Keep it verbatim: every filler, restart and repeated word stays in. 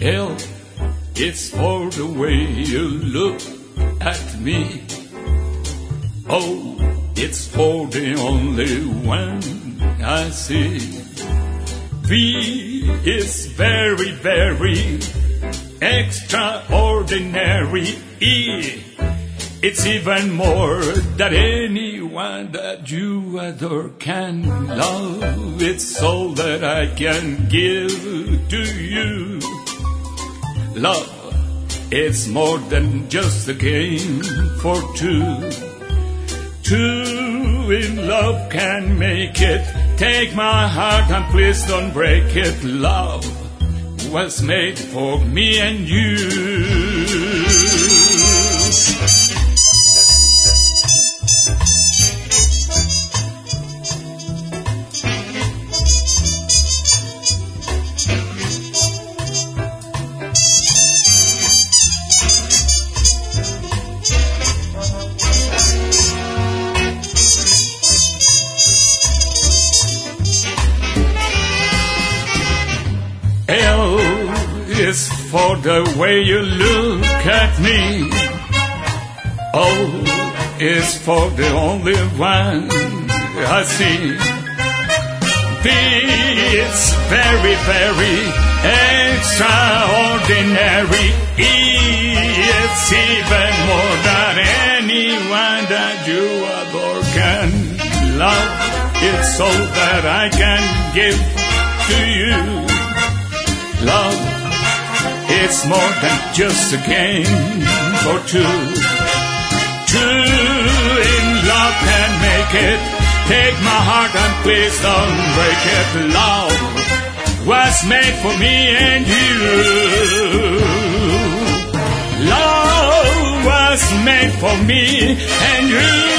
L, it's for the way you look at me. O, it's for the only one I see. V is very, very extraordinary. E, it's even more than anyone that you adore can love. It's all that I can give to you. Love, it's more than just a game for two. Two in love can make it. Take my heart and please don't break it. Love was made for me and you. L is for the way you look at me. O is for the only one I see. V is very, very extraordinary. E, it's even more than anyone that you adore can love. It's all that I can give to you. Love, it's more than just a game for two. Two in love can make it. Take my heart and please don't break it. Love was made for me and you. Love was made for me and you.